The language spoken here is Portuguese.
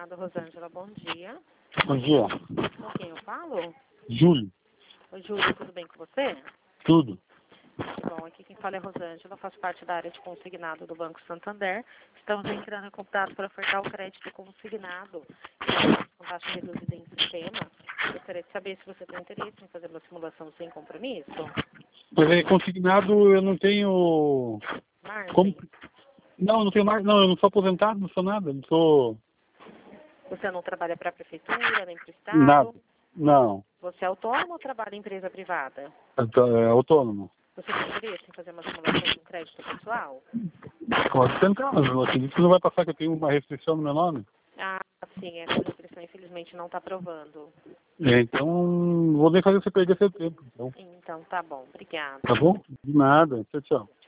Consignado, Rosângela, bom dia. Bom dia. Com quem eu falo? Júlio. Oi, Júlio, tudo bem com você? Tudo. Bom, aqui quem fala é Rosângela, faço parte da área de consignado do Banco Santander. Estamos entrando em contato para ofertar o crédito consignado com taxa reduzida em sistema. Gostaria de saber se você tem interesse em fazer uma simulação sem compromisso. Mas é consignado, eu não tenho... Margem, Não, não tenho mais. Não, eu não sou aposentado, não sou nada. Não sou... você não trabalha para a prefeitura, nem para o Estado? Nada. Não. Você é autônomo ou trabalha em empresa privada? É autônomo. Você tem interesse em fazer uma simulação de um crédito pessoal? Pode tentar, mas eu acredito que não vai passar que eu tenho uma restrição no meu nome. Ah, sim, essa restrição infelizmente não está aprovando. Então, não vou nem fazer você perder seu tempo. Então. Então, tá bom. Obrigada. Tá bom? De nada. Tchau, tchau.